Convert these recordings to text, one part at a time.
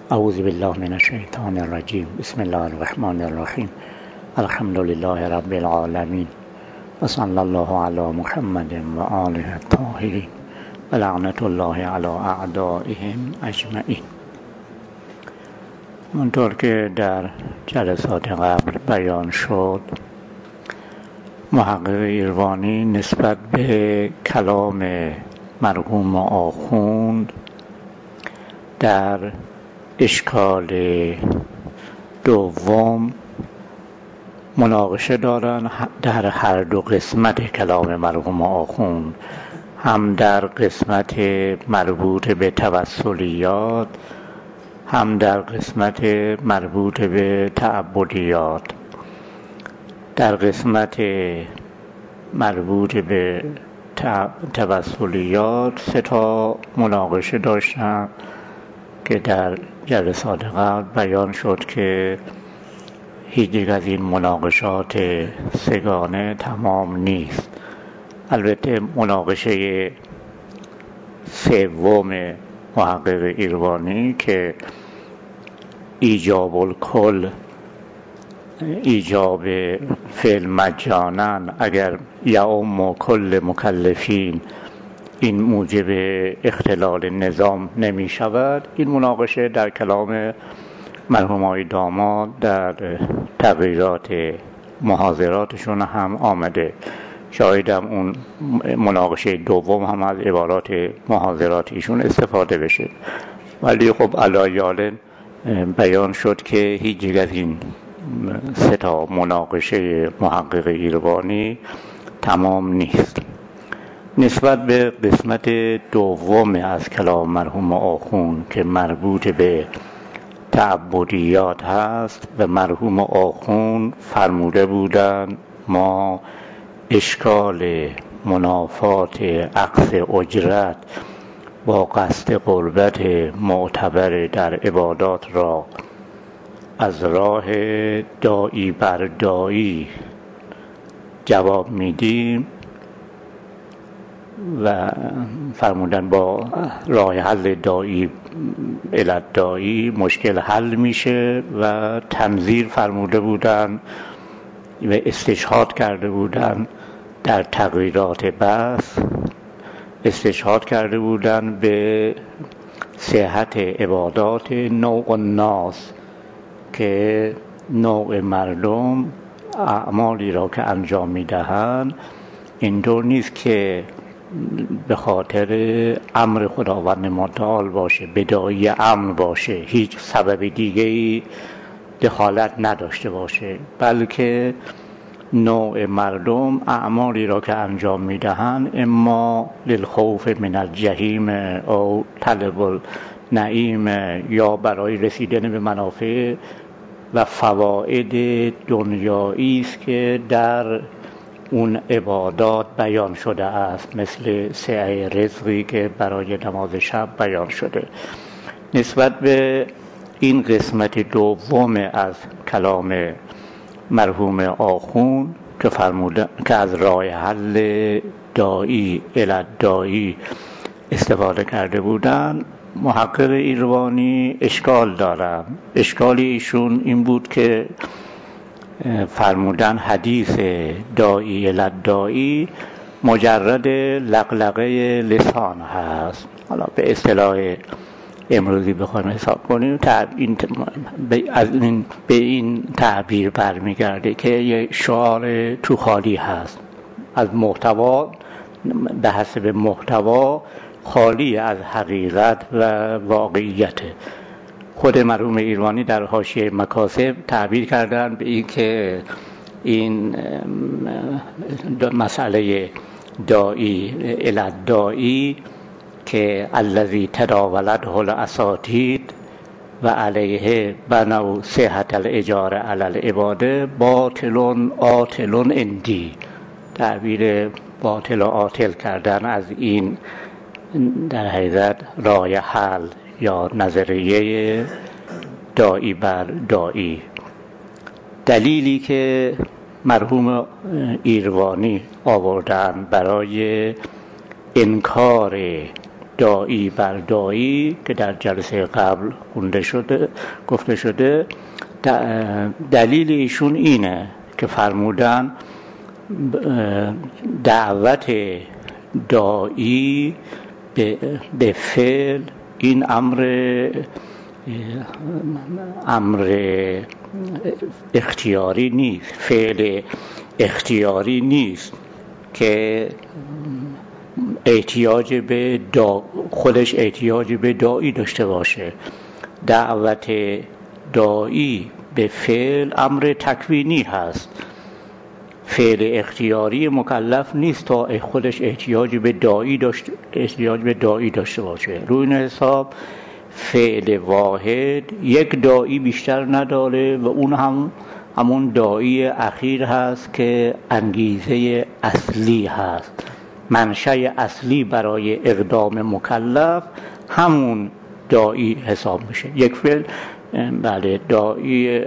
اعوذ بالله من الشیطان الرجیم. بسم الله الرحمن الرحیم. الحمد لله رب العالمین و صلی الله علی محمد و آله الطاهرین و لعنت الله علی اعدائهم اجمعین. همونطور که در جلسات قبل بیان شد، محقق ایروانی نسبت به کلام مرحوم آخوند در اشکال دوم مناقشه دارن در هر دو قسمت کلام مرحوم آخوند، هم در قسمت مربوط به توسلیات، هم در قسمت مربوط به تعبدیات. در قسمت مربوط به توسلیات 3 مناقشه داشتم که در جلسات قبل بیان شد که هیچ یک از این مناقشات سگانه تمام نیست. البته مناقشه سوم محقق ایروانی که ایجاب الکل، ایجاب فعل مجانا اگر یعم کل مکلفین این موجب اختلال نظام نمی شود، این مناقشه در کلام مرحوم آقای داماد در تغییرات محاضراتشون هم آمده. شایدم اون مناقشه دوم هم از عبارات محاضرات ایشون استفاده بشه، ولی خب علایال بیان شد که هیچ یک از این 3 مناقشه محقق ایروانی تمام نیست. نسبت به قسمت دوم از کلام مرحوم آخوند که مربوط به تعبدیات هست و مرحوم آخوند فرموده بودند ما اشکال منافات عکس اجرت با قصد قربت معتبر در عبادات را از راه داعی بر داعی جواب میدیم و فرمودن با راه حل داعی الی داعی مشکل حل میشه و تنظیر فرموده بودن و استشهاد کرده بودن در تغییرات بحث، استشهاد کرده بودن به صحت عبادات نوع الناس که نوع مردم اعمالی را که انجام میدهند اینطور نیست که به خاطر امر خداوند متعال باشه، بداعی امر باشه، هیچ سبب دیگه‌ای دخالت نداشته باشه، بلکه نوع مردم اعمالی را که انجام میدهند اما للخوف من الجحیم او طلب النعیم، یا برای رسیدن به منافع و فواید دنیایی است که در اون عبادات بیان شده است، مثل سعی رزقی که برای نماز شب بیان شده. نسبت به این قسمت دوم از کلام مرحوم آخوند که فرموده که از راه حل داعی الی داعی استفاده کرده بودند، محقق ایروانی اشکال دارم. اشکال ایشون این بود که فرمودن حدیث داعی الی داعی مجرد لقلقه لسان هست. حالا به اصطلاح امروزی بخوایم حساب کنیم به این تعبیر برمیگرده که یه شعار تو خالی هست، از محتوا به حسب محتوا خالی از حقیقت و واقعیت. خود مرحوم ایروانی در حاشیه مکاسب تعبیر کردن به این که این مسئله داعی الی داعی که الذی تداولته الاساطید و علیه بنوا صحت الاجاره علی العباده باطل عاطل عندی، تعبیر باطل و عاطل کردن از این در حقیقت راه حل یا نظریه داعی بر داعی. دلیلی که مرحوم ایروانی آوردن برای انکار داعی بر داعی که در جلسه قبل گفته شده، دلیل ایشون اینه که فرمودن دعوت داعی به فعل این امر اختیاری نیست، فعل اختیاری نیست که خودش احتیاج به داعی داشته باشه. دعوت داعی به فعل امر تکوینی هست، فعل اختیاری مکلف نیست تا خودش احتیاج به داعی داشته باشه. روی این حساب فعل واحد یک داعی بیشتر نداره و اون همون داعی اخیر هست که انگیزه اصلی هست، منشأ اصلی برای اقدام مکلف همون داعی حساب میشه. یک فعل بله داعی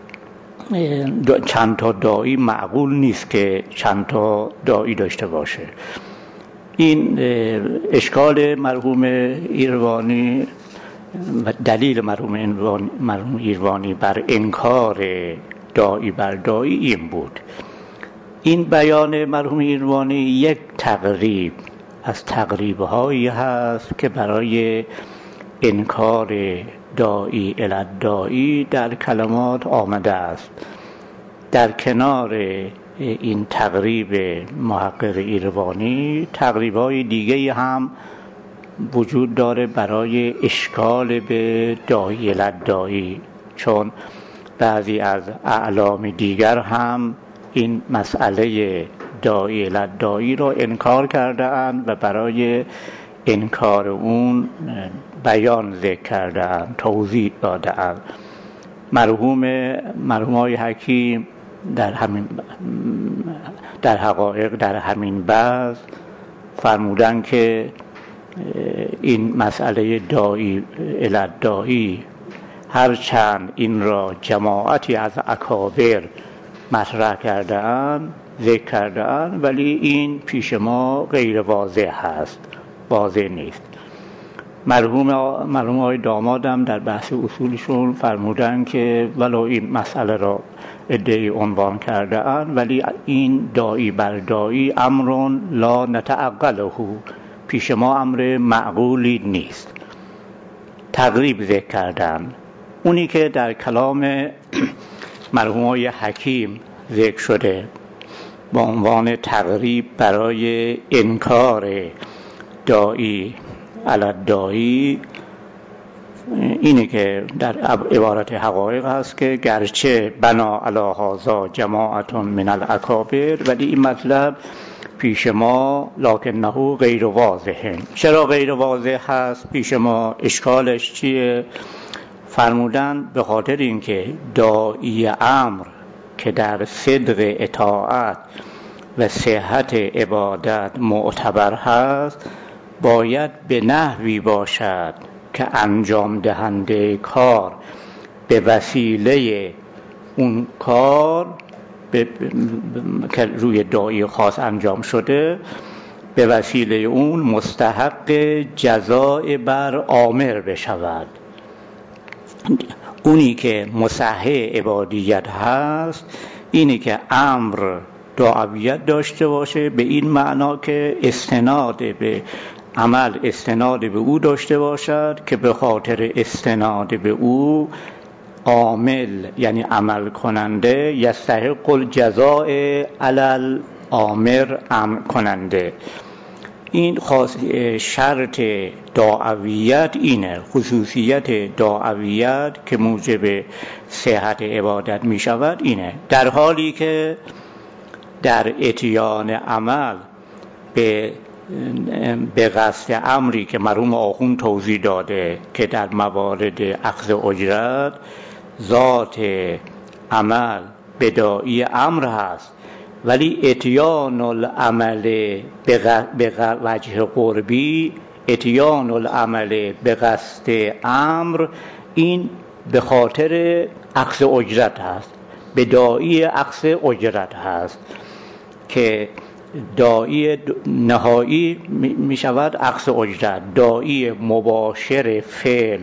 چند تا داعی معقول نیست که چند تا داعی داشته باشه. این اشکال مرحوم ایروانی و دلیل مرحوم ایروانی بر انکار داعی بر داعی این بود. این بیان مرحوم ایروانی یک تقریب از تقریب‌هایی هست که برای انکار داعی الی داعی در کلمات آمده است. در کنار این تقریب محقق ایروانی تقریب‌های دیگه هم وجود داره برای اشکال به داعی الی داعی، چون بعضی از اعلام دیگر هم این مسئله داعی الی داعی رو انکار کرده اند و برای انکار اون بیان ذکر کرده اند، توضیح داده اند. مرحوم آقای حکیم در حقایق در همین بحث فرمودن که این مسئله داعی الی داعی هرچند این را جماعتی از اکابر مطرح کرده اند، ذکر کرده اند، ولی این پیش ما غیر واضح هست، واضح نیست. مرحوم آقای دامادم در بحث اصولشون فرمودن که ولو این مسئله را عده‌ای عنوان کرده اند، ولی این داعی بر داعی امر لا نتعقله، پیش ما امر معقولی نیست. تقریب ذکر کردن، اونی که در کلام مرحوم آقای حکیم ذکر شده با عنوان تقریب برای انکار داعی علی داعی، اینه که در عبارت حقایق هست که گرچه بنا علی هذا جماعت من الاکابر، ولی این مطلب پیش ما لکنه غیر واضحه. چرا غیر واضح هست پیش ما؟ اشکالش چیه؟ فرمودن به خاطر اینکه داعی امر که در صدق اطاعت و صحت عبادت معتبر هست باید به نحوی باشد که انجام دهنده کار به وسیله اون کار که روی داعی خاص انجام شده به وسیله اون مستحق جزای بر آمر بشود. اونی که مصحح عبادیت هست اینی که امر دعویت داشته باشه، به این معنا که استناد به عمل استناد به او داشته باشد که به خاطر استناد به او عامل یعنی عمل کننده یستحق الجزاء علی الامر امر کننده. این شرط دعویت اینه، خصوصیت دعویت که موجب صحت عبادت می شود اینه. در حالی که در اتیان عمل به قصد امری که مرحوم آخوند توضیح داده که در موارد اخذ اجرت ذات عمل به داعی امر هست، ولی اتیان العمل به وجه قربی، اتیان العمل به قصد امر، این به خاطر اخذ اجرت هست، به داعی اخذ اجرت هست که داعی نهایی می شود عقص اجرت. داعی مباشر فعل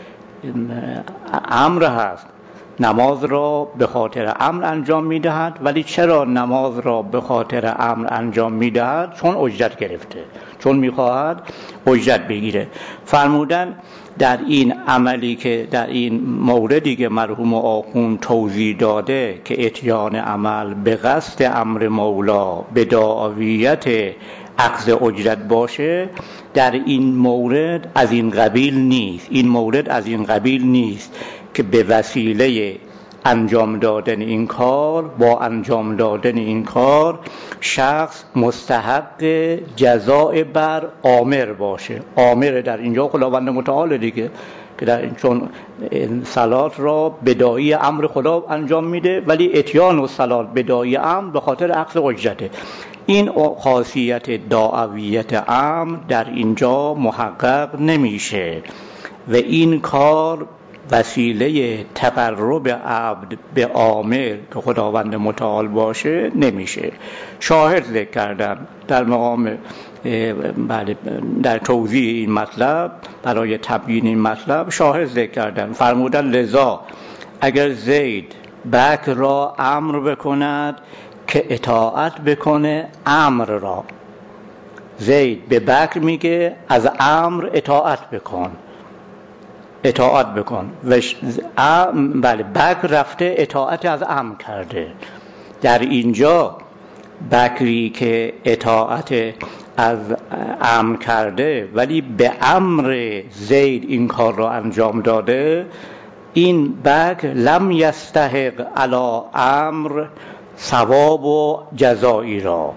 امر هست، نماز را به خاطر امر انجام می دهد. ولی چرا نماز را به خاطر امر انجام می دهد؟ چون اجرت گرفته، چون می خواهد اجرت بگیره. فرمودن در این عملی که در این موردی که مرحوم آخوند توضیح داده که اتیان عمل به قصد امر مولا به دعویت اخذ اجرت باشه، در این مورد از این قبیل نیست. این مورد از این قبیل نیست که به وسیله انجام دادن این کار، با انجام دادن این کار شخص مستحق جزاء بر آمر باشه. آمر در اینجا خداوند متعال دیگه، که در این چون صلات را بداعی امر خدا انجام میده، ولی اتیان و صلات بداعی امر به خاطر اخذ اجرته. این خاصیت دعویت امر در اینجا محقق نمیشه و این کار وسیله تقرب عبد به آمر که خداوند متعال باشه نمیشه. شاهد ذکر کردم در مقام در توضیح این مطلب، برای تبیین این مطلب شاهد ذکر کردم. فرمودن لذا اگر زید بکر را امر بکند که اطاعت بکنه امر را، زید به بکر میگه از امر اطاعت بکن، اطاعت بکن. بله، بکر رفته اطاعت از امر کرده. در اینجا بکری که اطاعت از امر کرده ولی به امر زید این کار را انجام داده، این بکر لم یستحق علی امر ثواب و جزایی را.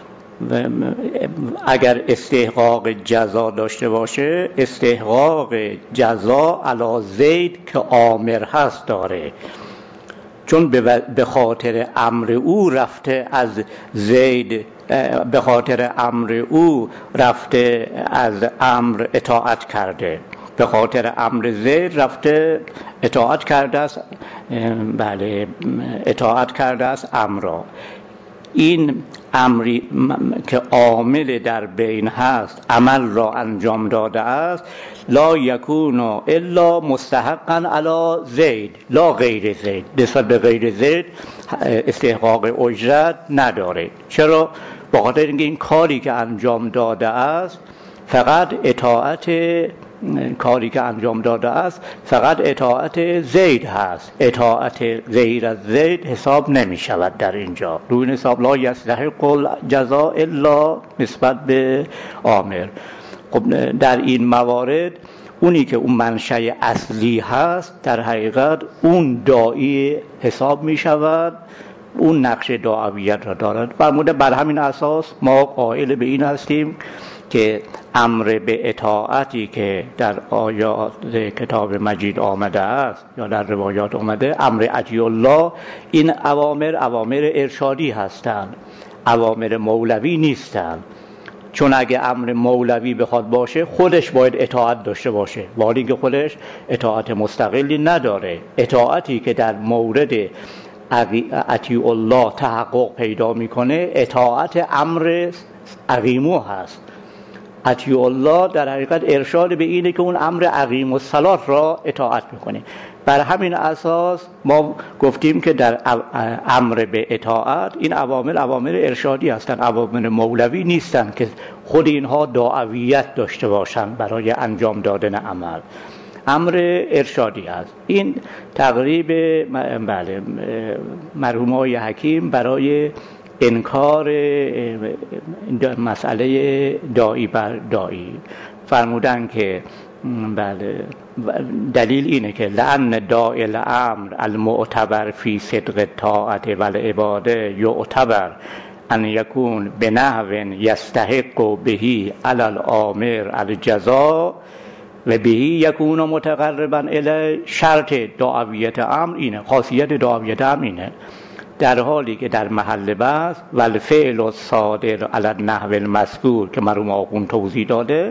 اگر استحقاق جزا داشته باشه، استحقاق جزا علی زید که آمر هست داره، چون به خاطر امر او رفته از زید، به خاطر امر او رفته از امر اطاعت کرده، به خاطر امر زید رفته اطاعت کرده است. بله، اطاعت کرده است امر را. این امری که عامل در بین هست عمل را انجام داده است، لا یکون الا مستحقا علی زید لا غیر زید، نسبت به غیر زید استحقاق اجرت نداره. چرا؟ به خاطر اینکه این کاری که انجام داده است فقط اطاعت، کاری که انجام داده است فقط اطاعت زید هست، اطاعت غیر از زید حساب نمی شود. در اینجا روی حساب لا یستحق الجزاء الا نسبت به آمر. خب در این موارد اونی که اون منشأ اصلی هست در حقیقت اون داعی حساب می شود، اون نقش دعویت را دارد. فرموده بر همین اساس ما قائل به این هستیم که امر به اطاعتی که در آیات کتاب مجید آمده است یا در روایات آمده، امر اطیع الله، این اوامر ارشادی هستند، اوامر مولوی نیستند. چون اگه امر مولوی بخواد باشه خودش باید اطاعت داشته باشه، ولی که خودش اطاعت مستقلی نداره. اطاعتی که در مورد اطیع الله تحقق پیدا میکنه اطاعت امر اقیمو هست. اطیع الله در حقیقت ارشاد به اینه که اون امر اقیم الصلات را اطاعت میکنه. بر همین اساس ما گفتیم که در امر به اطاعت این اوامر ارشادی هستند، اوامر مولوی نیستند که خود اینها دعویت داشته باشند برای انجام دادن عمل. امر ارشادی است. این تقریب بله مرحوم آقای حکیم برای انکار مسئله داعی بر داعی فرمودن که بله دلیل اینه که لأن داعی الامر المعتبر فی صدق الطاعت والعباده یعتبر ان یکون بنحو یستحق بهی علی الامر الجزاء و بهی یکون متقربا الی. شرط دعویت امر اینه، خاصیت دعویت امر اینه، در حالی که در محل بحث والفعل الصادر علی النحو المذکور که مرحوم آخوند توضیح داده،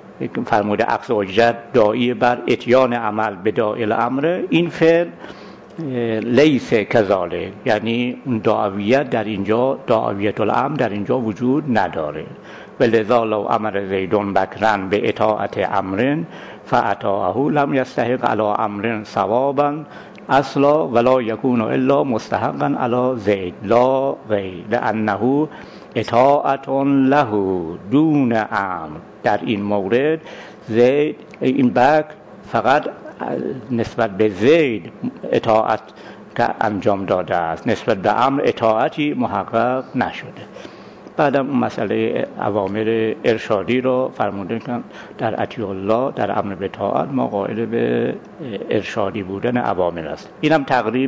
فرموده اخذ اجرت داعی بر اتیان عمل به داعی الامر، این فعل لیس کذالک، یعنی اون دعویت در اینجا، دعویت الامر در اینجا وجود نداره. ولذا لو امر زیدون بکرا به اطاعت امر فاطاعه لم یستحق علی امر ثوابا اصلا ولا یکون الا مستحقا علی زید لا غیر لانه اطاعت له دون امر. در این مورد زید، این بکر فقط نسبت به زید اطاعت که انجام داده است، نسبت به امر اطاعتی محقق نشده. بعدم اون مسئله اوامر ارشادی رو فرموده که در اطیع الله، در امر به طاعت ما قائل به ارشادی بودن اوامر است. اینم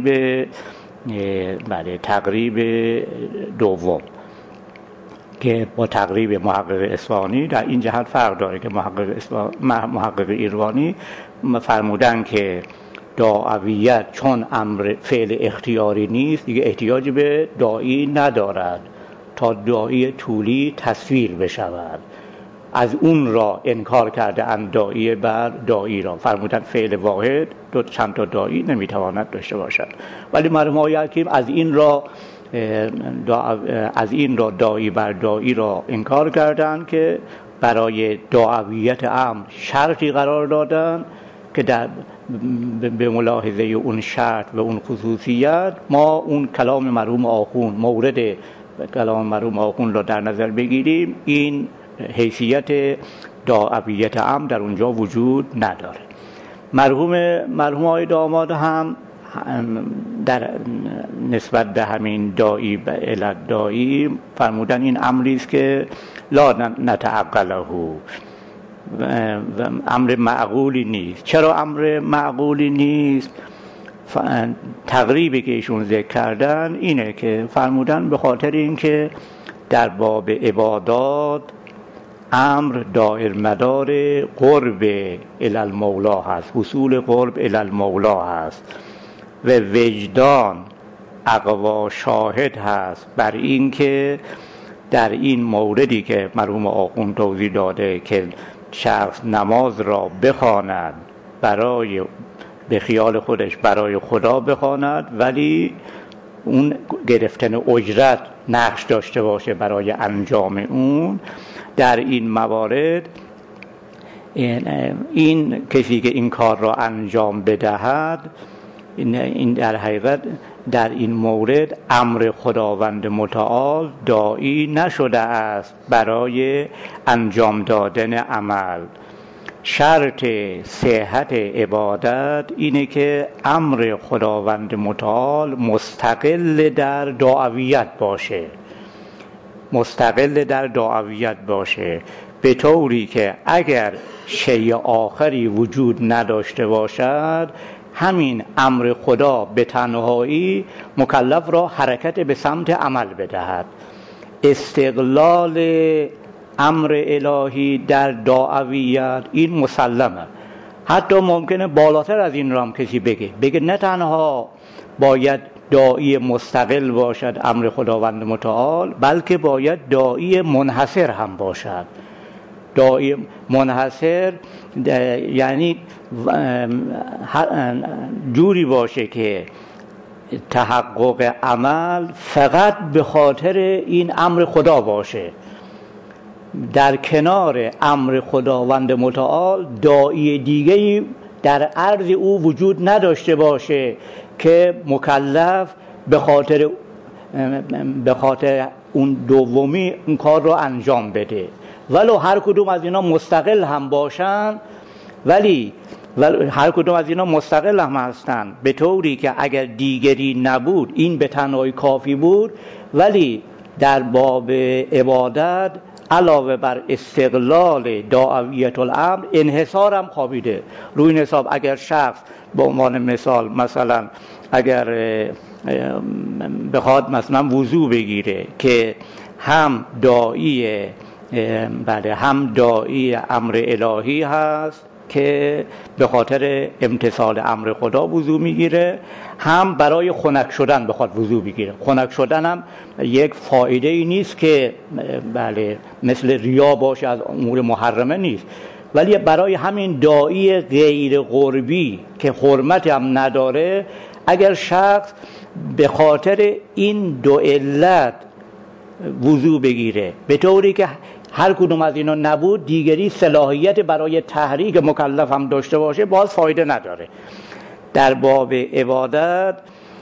تقریب دوم که با تقریب محقق اصفهانی در این جهت فرق داره که محقق ایرانی فرمودن که داعیت چون امر فعل اختیاری نیست دیگه احتیاج به داعی ندارد تا داعی طولی تصویر بشود. از اون را انکار کرده اند داعی بر داعی را. فرمودن فعل واحد چند تا داعی نمیتواند داشته باشد. ولی مرحوم آقای حکیم از این را داعی بر داعی را انکار کردند که برای داعیت امر شرطی قرار دادن که در به ملاحظه اون شرط و اون خصوصیت ما اون کلام مرحوم آخوند، مورد کلام مرحوم آخوند را در نظر بگیریم، این حیثیت داعیت امر در اونجا وجود نداره. مرحوم آقای داماد هم در نسبت به همین داعی به علت داعی فرمودن این امری است که لا نتعقله، امر معقولی نیست. چرا امر معقولی نیست؟ تقریبی که ایشون ذکر کردن اینه که فرمودن به خاطر اینکه در باب عبادات امر دایر مدار قرب الی المولا هست، حصول قرب الی المولا هست و وجدان اقوا شاهد هست بر این که در این موردی که مرحوم آخوند توضیح داده که شخص نماز را بخواند به خیال خودش برای خدا بخواند ولی اون گرفتن اجرت نقش داشته باشه برای انجام اون، در این موارد این کسی که این کار را انجام بدهد این در حقیقت در این مورد امر خداوند متعال داعی نشده است برای انجام دادن عمل. شرط صحت عبادت اینه که امر خداوند متعال مستقل در دعویت باشه، به طوری که اگر شیء آخری وجود نداشته باشد همین امر خدا به تنهایی مکلف را حرکت به سمت عمل بدهد. استقلال امر الهی در دعویت این مسلمه. حتی ممکنه بالاتر از این را هم کسی بگه نه تنها باید داعی مستقل باشد امر خداوند متعال، بلکه باید داعی منحصر هم باشد. داعی منحصر یعنی جوری باشه که تحقق عمل فقط به خاطر این امر خدا باشه، در کنار امر خداوند متعال داعی دیگه‌ای در عرض او وجود نداشته باشه که مکلف به خاطر اون دومی اون کار رو انجام بده. ولو هر کدوم از اینا مستقل هم باشن، ولی هر کدوم از اینا مستقل هم هستن به طوری که اگر دیگری نبود این به تنهایی کافی بود، ولی در باب عبادت علاوه بر استقلال داعیت الامر انحصار هم خوابیده. روی این حساب اگر شخص به عنوان مثلا اگر بخواد مثلا وضو بگیره که هم داعی امر الهی هست که به خاطر امتثال امر خدا وضو میگیره، هم برای خنک شدن بخواد وضو بگیره. خنک شدن هم یک فایده ای نیست که مثل ریا باشه، از امور محرمه نیست، ولی برای همین داعی غیر قربی که حرمت هم نداره اگر شخص به خاطر این دو علت وضو بگیره به طوری که هر کدوم از اینا نبود دیگری صلاحیت برای تحریک مکلف هم داشته باشه، باز فایده نداره. در باب عبادت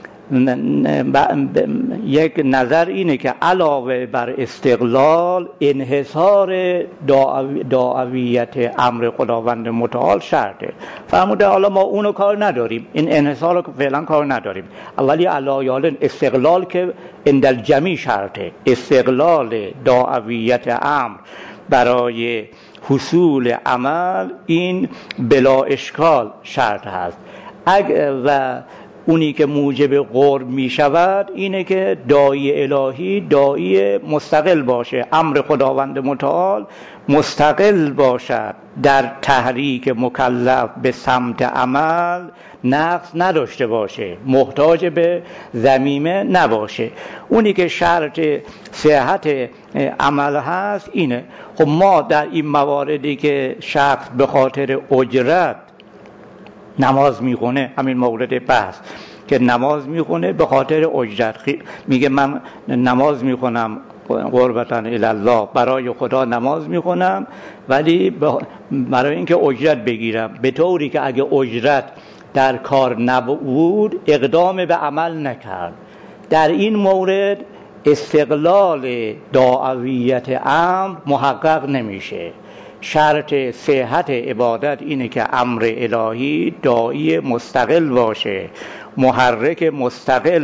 یک نظر اینه که علاوه بر استقلال، انحصار دعویت امر خداوند متعال شرطه. فرموده حالا ما اونو کار نداریم، این انحصار رو فعلا کار نداریم، اولی علایال استقلال که عند الجمیع شرطه. استقلال دعویت امر برای حصول عمل این بلا اشکال شرط هست. و اونی که موجب قرب می شود اینه که داعی الهی داعی مستقل باشه، امر خداوند متعال مستقل باشد، در تحریک مکلف به سمت عمل نقص نداشته باشه، محتاج به ضمیمه نباشه. اونی که شرط صحت عمل هست اینه. خب ما در این مواردی که شخص به خاطر اجرت نماز میخونه، همین مورد بحث که نماز میخونه به خاطر اجرت، میگه من نماز میخونم قربتاً الله، برای خدا نماز میخونم ولی برای اینکه اجرت بگیرم، به طوری که اگه اجرت در کار نبود اقدام به عمل نکرد. در این مورد استقلال دعویت امر محقق نمیشه. شرط صحت عبادت اینه که امر الهی داعی مستقل باشه، محرک مستقل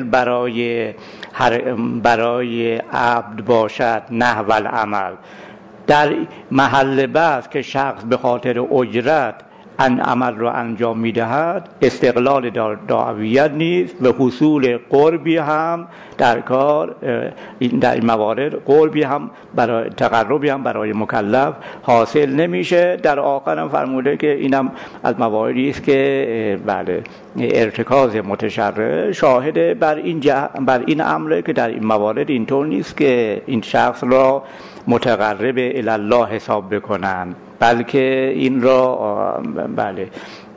برای عبد باشد، نحو العمل. در محل بحث که شخص به خاطر اجرت عمل رو انجام میدهد استقلال دعویت نیست و حصول قربی هم در کار، در این موارد قربی هم برای تقربی هم برای مکلف حاصل نمیشه. در آخر هم فرموده که اینم از مواردی است که بله ارتکاز متشرع شاهد بر این امره که در این موارد اینطور نیست که این شخص را متقرب الی الله حساب بکنن، بلکه این را بله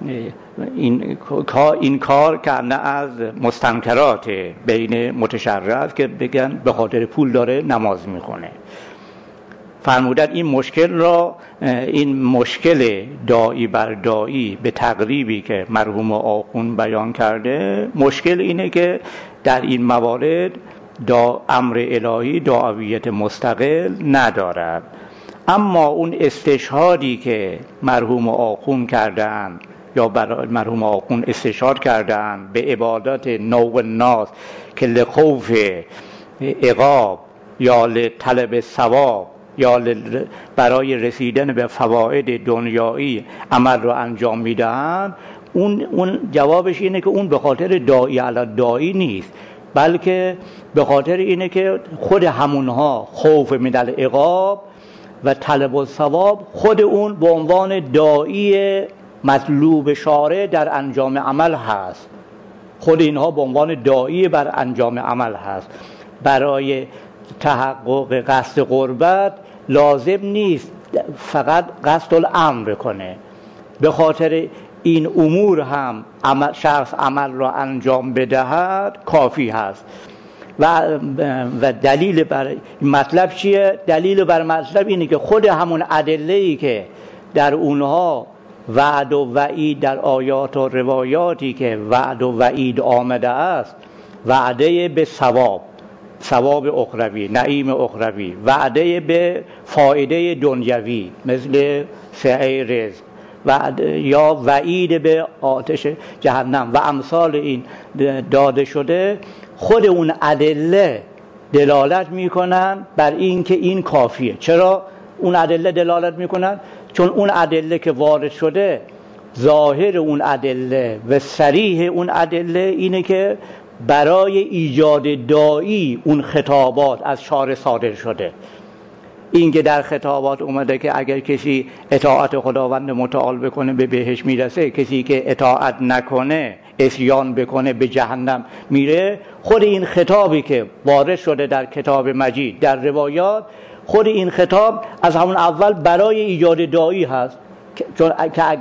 این کار کنه از مستنکرات بین متشرع است که بگن به خاطر پول داره نماز میخونه. فرمودن این مشکل داعی بر داعی به تقریبی که مرحوم آخوند بیان کرده، مشکل اینه که در این موارد امر الهی دعویت مستقل ندارد. اما اون استشهادی که مرحوم آخوند کردن یا برای مرحوم آخوند استشهاد کردن به عبادت نوع الناس که لخوف عقاب یا لطلب ثواب یا برای رسیدن به فواید دنیایی عمل رو انجام میدهند، اون جوابش اینه که اون به خاطر داعی علی داعی نیست، بلکه به خاطر اینه که خود همونها خوف من العقاب و طلب الثواب خود اون به عنوان داعی مطلوب شارع در انجام عمل هست. خود اینها به عنوان داعی بر انجام عمل هست. برای تحقق قصد قربت لازم نیست فقط قصد الامر کنه، به خاطر این امور هم شخص عمل را انجام بدهد کافی هست. و دلیل بر مطلب چیه؟ دلیل بر مطلب اینه که خود همون ادله‌ای که در اونها وعد و وعید، در آیات و روایاتی که وعد و وعید آمده است، وعده به ثواب اخروی، نعیم اخروی، وعده به فایده دنیوی مثل سعی رزق، یا وعید به آتش جهنم و امثال این داده شده، خود اون ادله دلالت میکنن بر این که این کافیه. چرا اون ادله دلالت میکنن؟ چون اون ادله که وارد شده، ظاهر اون ادله و صریح اون ادله اینه که برای ایجاد داعی اون خطابات از شارع صادر شده. این که در خطابات اومده که اگر کسی اطاعت خداوند متعال بکنه به بهشت میرسه، کسی که اطاعت نکنه عصیان بکنه به جهنم میره، خود این خطابی که وارد شده در کتاب مجید در روایات، خود این خطاب از همون اول برای ایجاد داعی هست، چون که اگر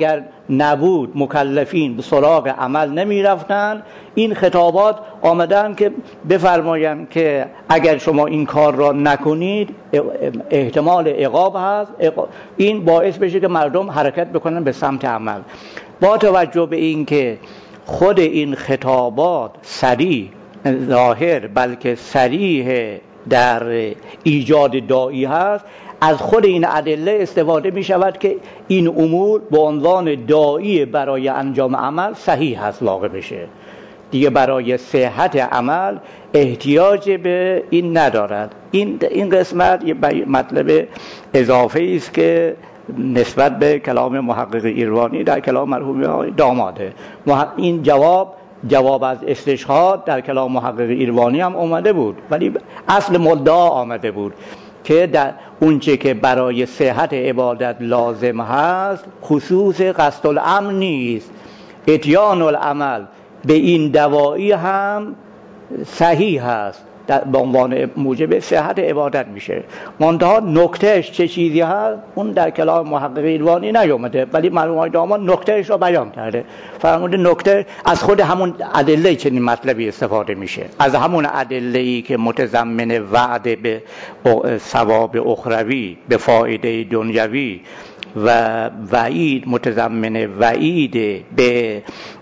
نبود مکلفین به سراغ عمل نمی رفتن. این خطابات آمدن که بفرمایند که اگر شما این کار را نکنید احتمال عقاب هست. این باعث بشه که مردم حرکت بکنن به سمت عمل. با توجه به این که خود این خطابات صریح ظاهر بلکه صریح در ایجاد داعی هست، از خود این ادله استفاده می شود که این امور به عنوان داعی برای انجام عمل صحیح هست واقع بشه. دیگه برای صحت عمل احتیاج به این ندارد. این قسمت یه مطلب اضافه است که نسبت به کلام محقق ایروانی در کلام مرحوم داماده. این جواب از استشهاد در کلام محقق ایروانی هم اومده بود، ولی اصل مدعا آمده بود که در اونچه که برای صحت عبادت لازم هست خصوص قصد الامر نیست. اتیان العمل به این دواعی هم صحیح هست، به عنوان موجب صحت عبادت میشه. منتها نکتهش چه چیزی هست اون در کلام محقق ایروانی نیومده، ولی مرحوم داماد نکتهش رو بیان کرده. فرموده نکته از خود همون ادله چنین مطلبی استفاده میشه، از همون ادله‌ای که متضمن وعده به ثواب اخروی، به فایده دنیوی و وعید متضمن وعید به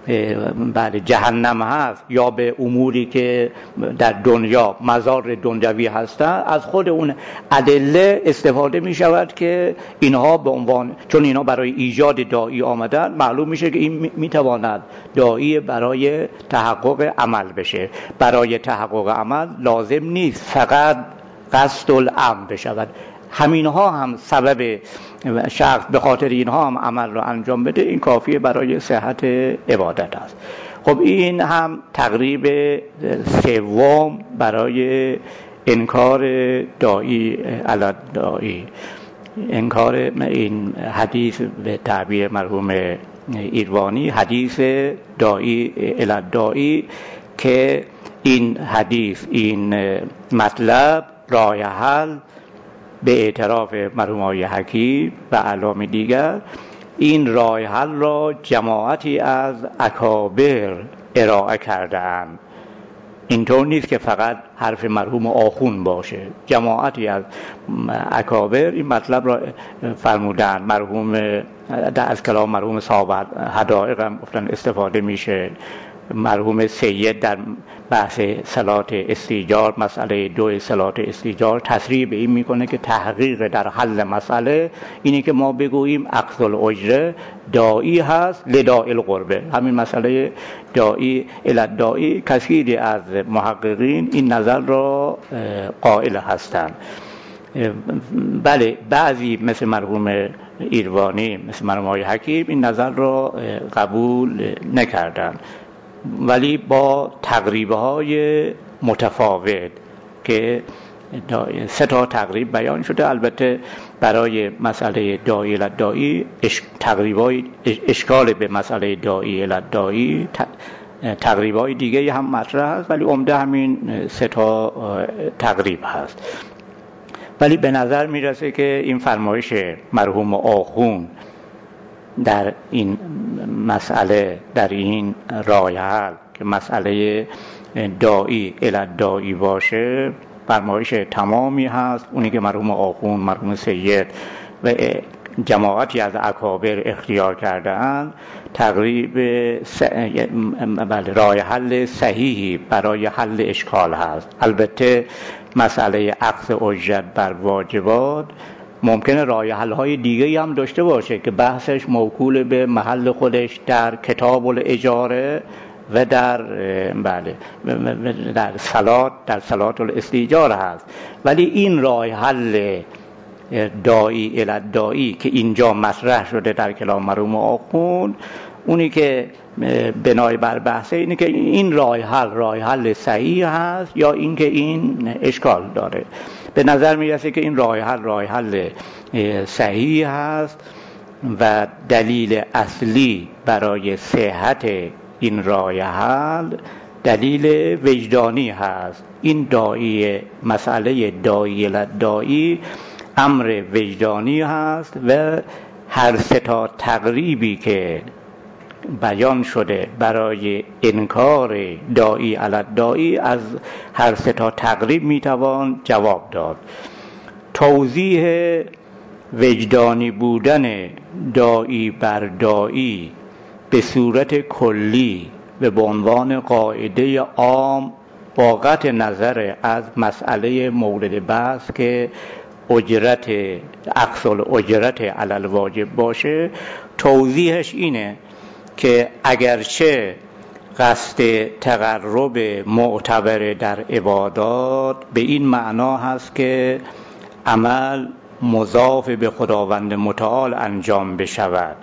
جهنم هست یا به اموری که در دنیا مضار دنیوی هستند، از خود اون ادله استفاده می شود که اینها به عنوان، چون اینها برای ایجاد داعی آمدن، معلوم میشه که این می تواند داعی برای تحقق عمل بشه. برای تحقق عمل لازم نیست فقط قصد الامر بشود، همینها هم سبب شخص به خاطر اینها هم عمل رو انجام بده، این کافیه برای صحت عبادت است. خب این هم تقریب سوم برای انکار داعی علی داعی، انکار این حدیث به تعبیر مرحوم ایروانی، حدیث داعی علی داعی، که این حدیث، این مطلب راه حل به اعتراف مرحوم آقای حکیم و اعلام دیگر، این راه حل را جماعتی از اکابر ارائه کرده‌اند. اینطور نیست که فقط حرف مرحوم آخون باشه، جماعتی از اکابر این مطلب را فرمودند. مرحوم از کلام مرحوم صاحب حدائق هم گفتن استفاده میشه. مرحوم سید در بحث صلات استیجار، مسئله 2 صلات استیجار، تصریح به این میکنه که تحقیق در حل مسئله اینی که ما بگوییم اخذ الاجره داعی هست لداعی القربه. همین مسئله داعی الی داعی کثیری از محققین این نظر را قائل هستند. بله بعضی مثل مرحوم ایروانی، مثل مرحوم آقای حکیم این نظر را قبول نکردند، ولی با تقریب‌های متفاوت که 3 تا تقریب بیان شده. البته برای مسئله داعی الی داعی تقریب‌های اشکال به مسئله داعی الی داعی تقریب‌های دیگه هم مطرح هست، ولی عمده همین 3 تا تقریب هست. ولی به نظر میرسه که این فرمایش مرحوم آخون در این مسئله، در این راه حل که مسئله داعی الی داعی باشه، فرمایش تمامی هست، اونی که مرحوم آخون، مرحوم سید و جماعتی از اکابر اختیار کرده اند، تقریب راه حل صحیحی برای حل اشکال هست. البته مسئله اخذ اجرت بر واجبات ممکنه راه حل های دیگه هم داشته باشه که بحثش موکول به محل خودش در کتاب الاجاره و در صلات الاستیجار هست، ولی این راه حل داعی الی داعی که اینجا مطرح شده در کلام مرحوم آخوند، اونی که بنای بر بحثه اینه که این راه حل صحیح هست یا این که این اشکال داره. به نظر میرسه که این راه حل صحیح هست و دلیل اصلی برای صحت این راه حل دلیل وجدانی هست. این داعی، مسئله داعی الی داعی امر وجدانی هست و هر سه تا تقریبی که بیان شده برای انکار داعی علی الداعی، از هر سه تا تقریب میتوان جواب داد. توضیح وجدانی بودن داعی بر داعی به صورت کلی به عنوان قاعده عام با قطع نظر از مسئله مورد بحث که اجرت اقصى الاجرت علی الواجب باشه، توضیحش اینه که اگرچه قصد تقرب معتبر در عبادات به این معنا هست که عمل مضاف به خداوند متعال انجام بشود،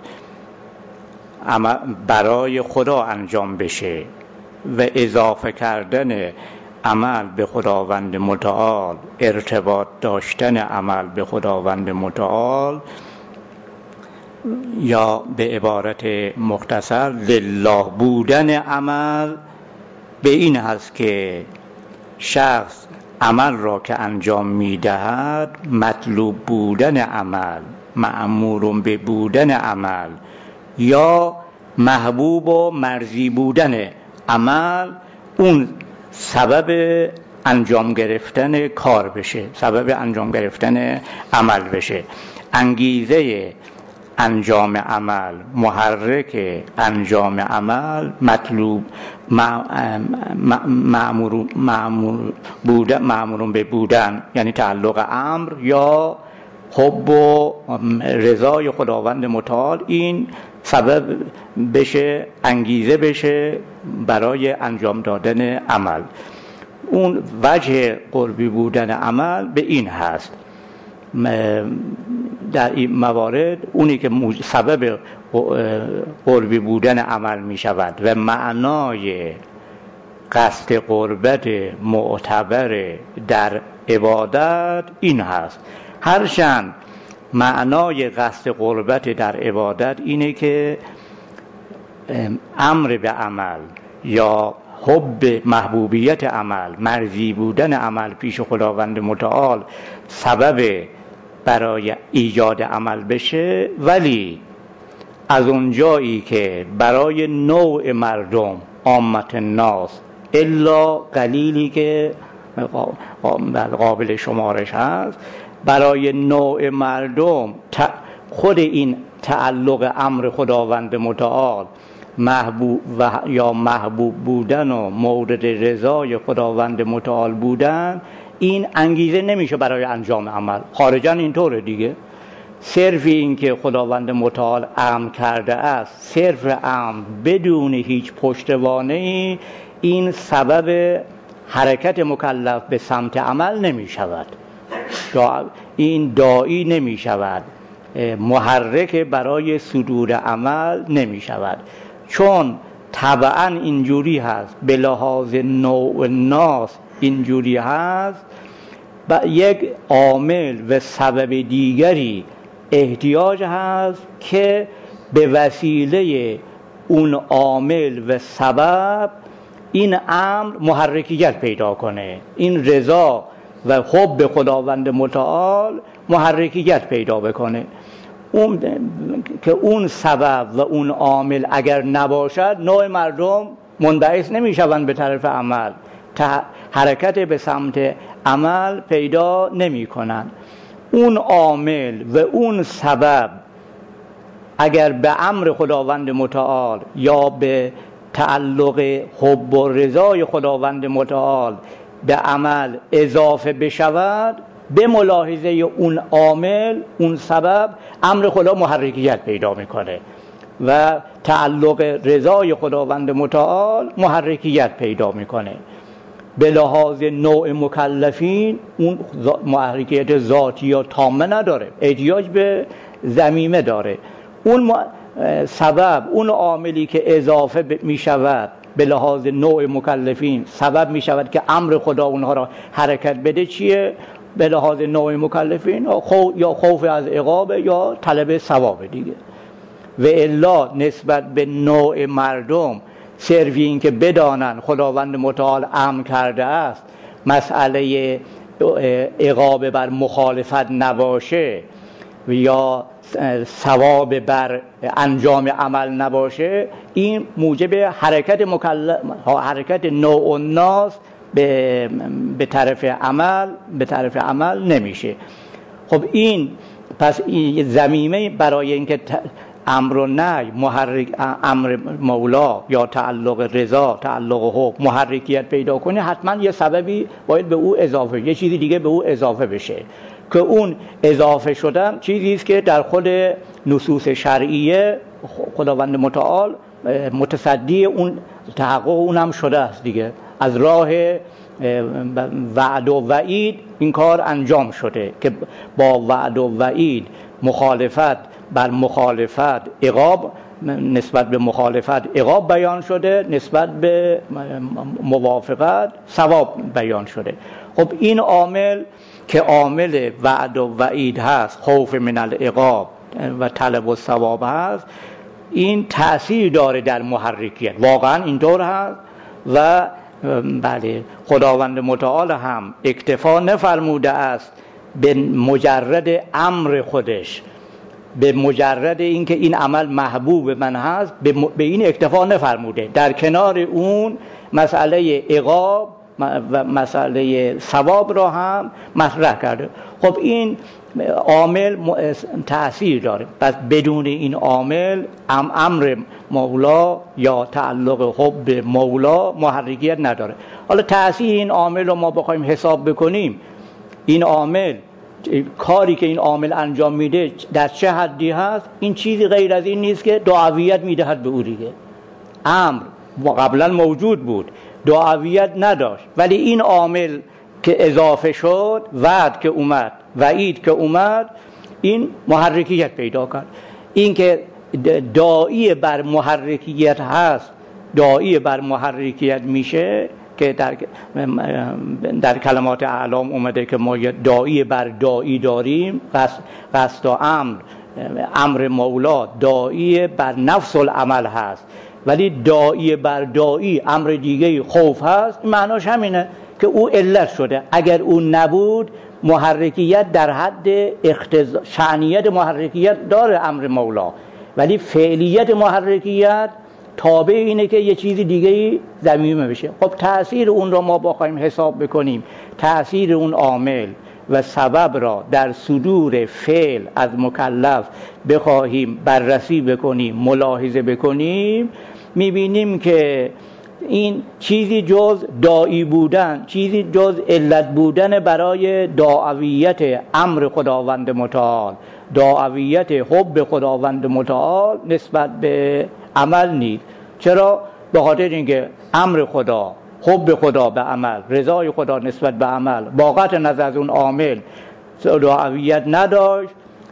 برای خدا انجام بشه، و اضافه کردن عمل به خداوند متعال، ارتباط داشتن عمل به خداوند متعال، یا به عبارت مختصر لله بودن عمل، به این هست که شخص عمل را که انجام میدهد مطلوب بودن عمل، مأمور به بودن عمل یا محبوب و مرضی بودن عمل اون سبب انجام گرفتن کار بشه، سبب انجام گرفتن عمل بشه. انگیزه انجام عمل، محرک انجام عمل، مطلوب مأمور به بودن یعنی تعلق امر یا حب و رضای خداوند متعال، این سبب بشه، انگیزه بشه برای انجام دادن عمل. اون وجه قربی بودن عمل به این هست. در این موارد اونی که سبب قربی بودن عمل می شود و معنای قصد قربت معتبر در عبادت این هست. هرچند معنای قصد قربت در عبادت اینه که امر به عمل یا حب محبوبیت عمل، مرضی بودن عمل پیش خداوند متعال سبب برای ایجاد عمل بشه، ولی از اون جایی که برای نوع مردم، عامت الناس، الا قلیلی که قابل شمارش هست، برای نوع مردم خود این تعلق امر خداوند متعال محبوب یا محبوب بودن و مورد رضای خداوند متعال بودن، این انگیزه نمیشه برای انجام عمل. خارجاً اینطوره دیگه. صرف این که خداوند متعال امر کرده است، صرف امر بدون هیچ پشتوانه‌ای، این سبب حرکت مکلف به سمت عمل نمی شود. این داعی نمی شود، محرک برای صدور عمل نمی شود. چون طبعاً اینجوری هست، به لحاظ نوع ناس اینجوری هست، یک عامل و سبب دیگری احتیاج هست که به وسیله اون عامل و سبب این امر محرکیت پیدا کنه، این رضا و حب خداوند متعال محرکیت پیدا بکنه. اون که اون سبب و اون عامل اگر نباشد، نوع مردم منبعث نمیشوند به طرف عمل، حرکت به سمت عمل پیدا نمی کنند. اون عامل و اون سبب اگر به امر خداوند متعال یا به تعلق حب و رضای خداوند متعال به عمل اضافه بشود، به ملاحظه اون عامل، اون سبب، امر خدا محرکیت پیدا میکنه و تعلق رضای خداوند متعال محرکیت پیدا میکنه. به لحاظ نوع مکلفین اون محرکیت ذاتی یا تامه نداره، احتیاج به ضمیمه داره. اون سبب، اون عاملی که اضافه می شود به لحاظ نوع مکلفین سبب می شود که امر خدا اونها را حرکت بده، چیه؟ به لحاظ نوع مکلفین یا خوف از عقاب یا طلب ثواب دیگه. و الا نسبت به نوع مردم، صرف این که بدانن خداوند متعال امر کرده است مسئله عقاب بر مخالفت نباشه یا ثواب بر انجام عمل نباشه، این موجب حرکت نوع الناس به طرف عمل نمیشه. خب این پس این ضمیمه برای اینکه امر و نهی امر مولا یا تعلق رضا، تعلق حب محرکیت پیدا کنه، حتما یه سببی باید به او اضافه، یه چیزی دیگه به او اضافه بشه که اون اضافه شدن چیزی است که در خود نصوص شرعیه خداوند متعال متصدی اون تحقق اونم شده است دیگه. از راه وعد و وعید این کار انجام شده که با وعد و وعید مخالفت بر مخالفت عقاب، نسبت به مخالفت عقاب بیان شده، نسبت به موافقت ثواب بیان شده. خب این عامل که عامل وعد و وعید هست، خوف من العقاب و طلب الثواب هست، این تأثیر داره در محرکیت، واقعا اینطور هست. و بله خداوند متعال هم اکتفا نفرموده است به مجرد امر خودش، به مجرد اینکه این عمل محبوب من هست به این اکتفا نفرموده، در کنار اون مسئله عقاب و مسئله ثواب را هم مطرح کرده. خب این عامل تأثیر داره، پس بدون این عامل امر مولا یا تعلق حب مولا محرکیت نداره. حالا تأثیر این عامل رو ما بخوایم حساب بکنیم، این عامل کاری که این عامل انجام میده در چه حدی هست، این چیزی غیر از این نیست که دعویت میدهد به او دیگه. امر قبلا موجود بود، دعویت نداشت، ولی این عامل که اضافه شد، وعد که اومد، وعید که اومد، این محرکیت پیدا کرد. این که داعی بر محرکیت هست، داعی بر محرکیت میشه که در کلمات اعلام اومده که ما داعی بر داعی داریم. قصد و امر مولا داعی بر نفس العمل هست، ولی داعی بر داعی امر دیگه خوف هست. معناش همینه که او علت شده، اگر او نبود محرکیت در حد شأنیت محرکیت داره امر مولا، ولی فعلیت محرکیت تابع اینه که یه چیزی دیگه ضمیمه بشه. خب تأثیر اون رو ما بخوایم حساب بکنیم، تأثیر اون عامل و سبب را در صدور فعل از مکلف بخواهیم بررسی بکنیم، ملاحظه بکنیم، میبینیم که این چیزی جز داعی بودن، چیزی جز علت بودن برای دعویت امر خداوند متعال، دعویت حب خداوند متعال نسبت به عمل نیست. چرا؟ به خاطر اینکه امر خدا، حب خدا به عمل، رضای خدا نسبت به عمل با قطع نظر از اون عامل دعویت نداشت،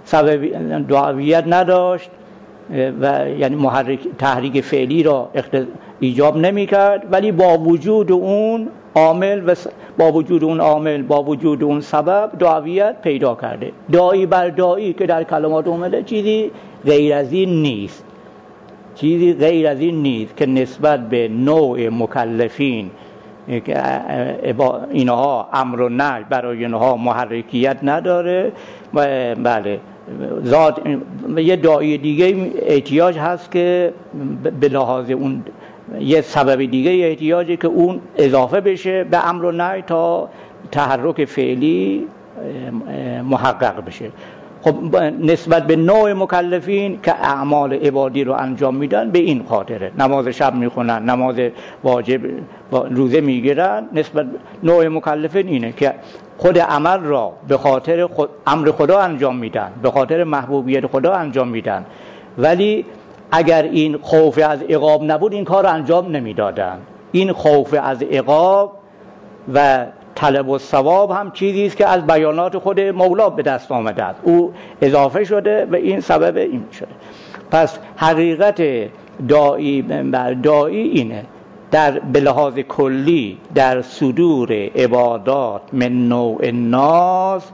دعویت نداشت و یعنی تحریک فعلی را ایجاب نمی کرد، ولی با وجود اون عامل و با وجود اون سبب دعویت پیدا کرده. داعی بر داعی که در کلمات اومده چیزی غیر از این نیست، چیزی غیر از این نیست که نسبت به نوع مکلفین که اینها امر و نهی برای اینها محرکیت نداره. بله ذات یه داعی دیگه احتیاج هست که به لحاظ اون یه سبب دیگه احتیاجه که اون اضافه بشه به امر و نهی تا تحرک فعلی محقق بشه. خب نسبت به نوع مکلفین که اعمال عبادی رو انجام میدن به این خاطره، نماز شب میخونن، نماز واجب روزه میگیرن، نسبت نوع مکلفین اینه که خود عمل را به خاطر امر خدا انجام میدن، به خاطر محبوبیت خدا انجام میدن، ولی اگر این خوف از عقاب نبود این کار رو انجام نمیدادن. این خوف از عقاب و طلب و ثواب هم چیزی است که از بیانات خود مولا به دست آمده است، او اضافه شده و این سبب این شده. پس حقیقت داعی بر داعی اینه، در به لحاظ کلی در صدور عبادات من نوع الناس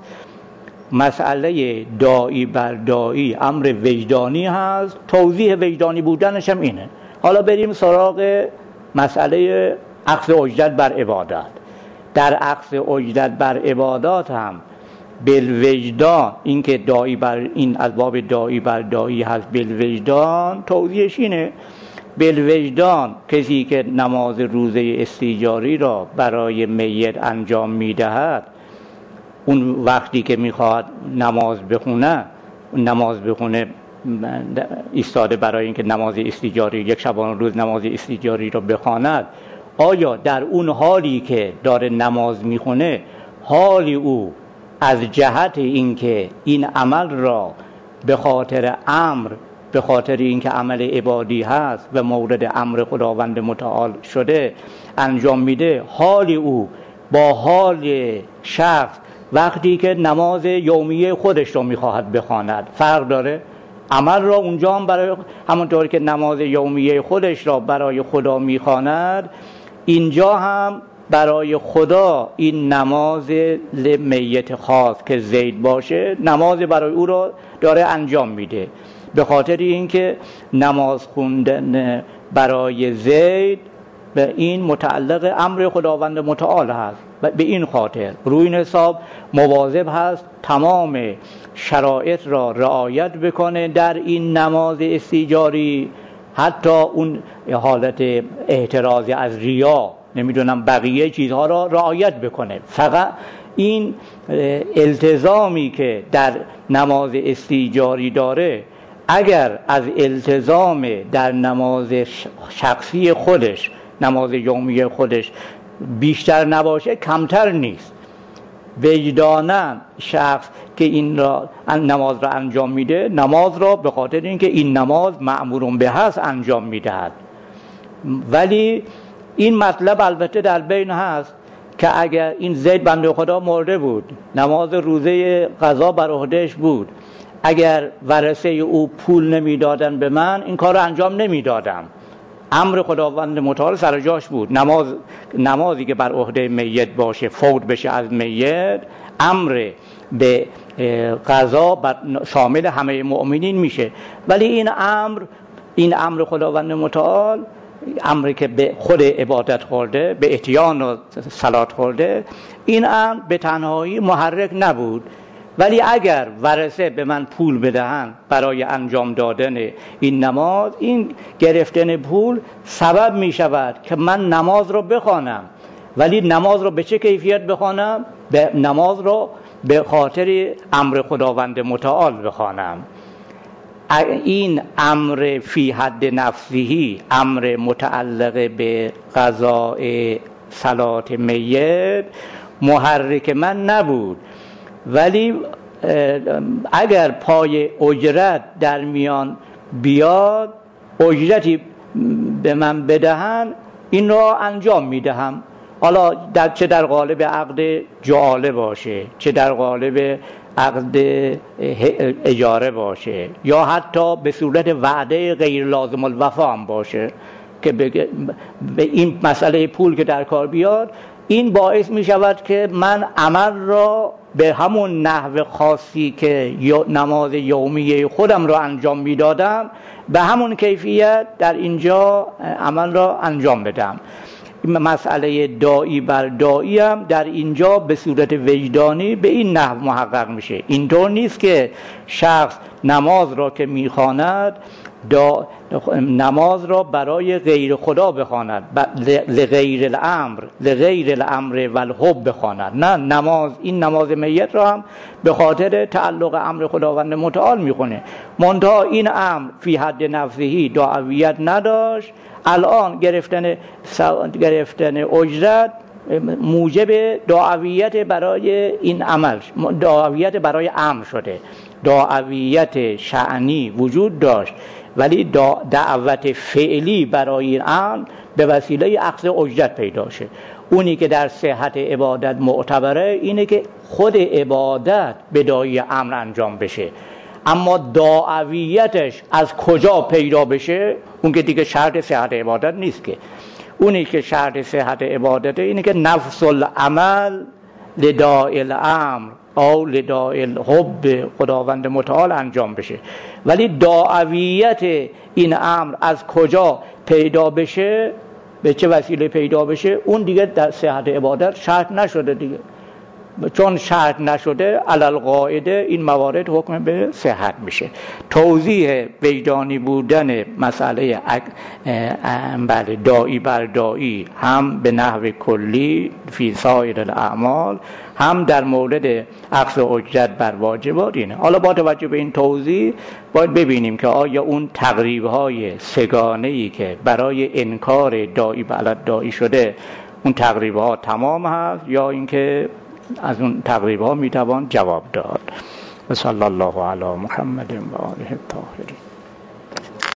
مسئله داعی بر داعی امر وجدانی هست، توضیح وجدانی بودنش هم اینه. حالا بریم سراغ مسئله اخذ اجرت بر عبادات. در اخذ اجرت بر عبادات هم بالوجدان، این که داعی بر این از باب داعی بر داعی هست، بالوجدان توضیحش اینه بالوجدان کسی که نماز روزه استیجاری را برای میت انجام میدهد، اون وقتی که میخواهد نماز بخونه ایستاده برای اینکه نماز استیجاری، یک شبانه روز نماز استیجاری را بخواند، آیا در اون حالی که داره نماز میخونه حالی او از جهت اینکه این عمل را به خاطر اینکه عمل عبادی هست و مورد امر خداوند متعال شده انجام میده، حال او با حال شخص وقتی که نماز یومیه خودش رو میخواهد بخواند فرق داره؟ عمل را اونجا هم برای همونطور که نماز یومیه خودش را برای خدا میخواند، اینجا هم برای خدا این نماز میت خاص که زید باشه نماز برای او را داره انجام میده، به خاطر اینکه نماز خوندن برای زید به این متعلق امر خداوند متعال هست و به این خاطر روی این حساب مواظب هست تمام شرایط را رعایت بکنه در این نماز استیجاری، حتی اون حالت احتراز از ریا نمیدونم بقیه چیزها را رعایت بکنه. فقط این التزامی که در نماز استیجاری داره اگر از التزام در نماز شخصی خودش، نماز یومی خودش بیشتر نباشه کمتر نیست. وجداناً شخص که این را نماز را انجام میده، نماز را به خاطر اینکه این نماز مأمورون به هست انجام میدهد. ولی این مطلب البته در بین هست که اگر این زید بنده خدا مرده بود، نماز روزه قضا بر عهدهش بود، اگر ورثه او پول نمیدادن به من این کار رو انجام نمیدادم. امر خداوند متعال سر جاش بود. نمازی که بر عهده میت باشه، فوت بشه از میت، امر به قضا شامل همه مؤمنین میشه. ولی این امر خداوند متعال، امری که به خود عبادت خورده، به اتیان و صلات خورده، این امر به تنهایی محرک نبود. ولی اگر ورثه به من پول بدهند برای انجام دادن این نماز، این گرفتن پول سبب می شود که من نماز رو بخوانم. ولی نماز رو به چه کیفیت بخوانم؟ نماز رو به خاطر امر خداوند متعال بخوانم. این امر فی حد نفسهی، امر متعلق به قضاء صلات میت، محرک من نبود. ولی اگر پای اجرت در میان بیاد، اجرتی به من بدهن، این را انجام میدهم. حالا چه در قالب عقد جعاله باشه، چه در قالب عقد اجاره باشه، یا حتی به صورت وعده غیر لازم الوفا هم باشه که به این مسئله پول که در کار بیاد، این باعث می شود که من عمل را به همون نحو خاصی که نماز یومیه خودم را انجام می دادم به همون کیفیت در اینجا عمل را انجام بدم. مسئله داعی بر داعی هم در اینجا به صورت وجدانی به این نحو محقق میشه. اینطور نیست که شخص نماز را که میخواند نماز را برای غیر خدا بخواند، لغیر الامر و الحب بخواند. نه، این نماز میت را هم به خاطر تعلق امر خداوند متعال میخونه. منتها این امر فی حد نفسهی دعویت نداشت. الان گرفتن اجرت موجب دعویت برای این عمل، دعویت برای امر شده. دعویت شأنی وجود داشت ولی دعوت فعلی برای این امر به وسیله اخذ اجرت پیدا شه. اونی که در صحت عبادت معتبره اینه که خود عبادت به داعی امر انجام بشه، اما دعویتش از کجا پیدا بشه اون که دیگه شرط صحت عبادت نیست. که اونی که شرط صحت عبادته اینه که نفس العمل لداعی الامر او لداعی الحب خداوند متعال انجام بشه. ولی دعویت این امر از کجا پیدا بشه، به چه وسیله پیدا بشه، اون دیگه در صحت عبادت شرط نشده دیگه. چون شرط نشده علل قاعده این موارد حکم به صحت میشه. توضیح وجدانی بودن مسئله بله داعی بر داعی هم به نحو کلی فی سایر الاعمال، هم در مورد اخذ اجرت بر واجبات اینه. حالا با توجه به این توضیح باید ببینیم که آیا اون تقریب‌های سگانه‌ای که برای انکار داعی بر داعی شده اون تقریب‌ها تمام هست یا اینکه از اون تقریب‌ها میتوان جواب داد. و صلی الله علی محمد و آله الطاهرین.